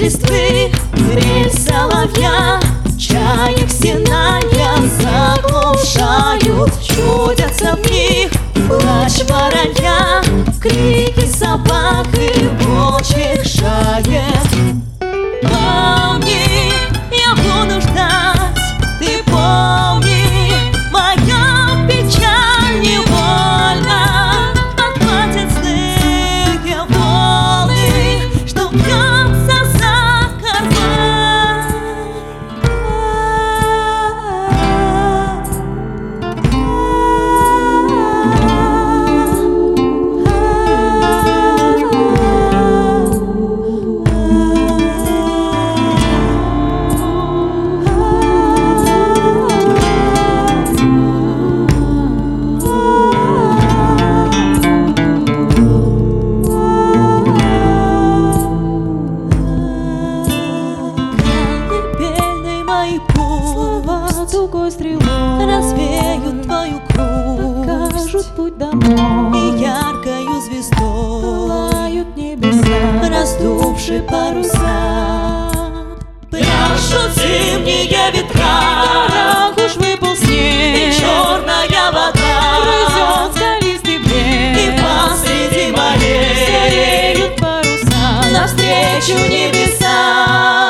листвы, трель соловья, чаек стенания заглушают. Чудятся в них плач воронья, крики собак и волчьих шаек. Помни, я буду ждать, ты помни, моя печаль невольна подхватит злые волны, что бьется за карман. Тугой стрелой развеют твою грусть, покажут путь домой, и яркою звездой пылают небеса, раздувши паруса. Пляшут зимние ветра, в уж выпал и снег, черная вода грызет скалистый брег, и посреди морей сереют паруса навстречу небеса.